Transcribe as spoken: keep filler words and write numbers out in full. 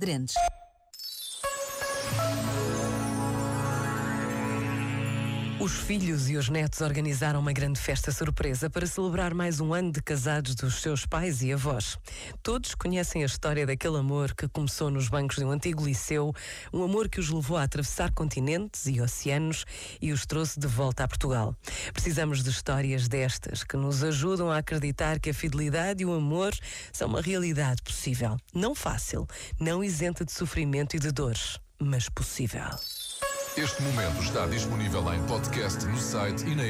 aderentes. Os filhos e os netos organizaram uma grande festa surpresa para celebrar mais um ano de casados dos seus pais e avós. Todos conhecem a história daquele amor que começou nos bancos de um antigo liceu, um amor que os levou a atravessar continentes e oceanos e os trouxe de volta a Portugal. Precisamos de histórias destas que nos ajudam a acreditar que a fidelidade e o amor são uma realidade possível. Não fácil, não isenta de sofrimento e de dores, mas possível. Este momento está disponível em podcast no site e na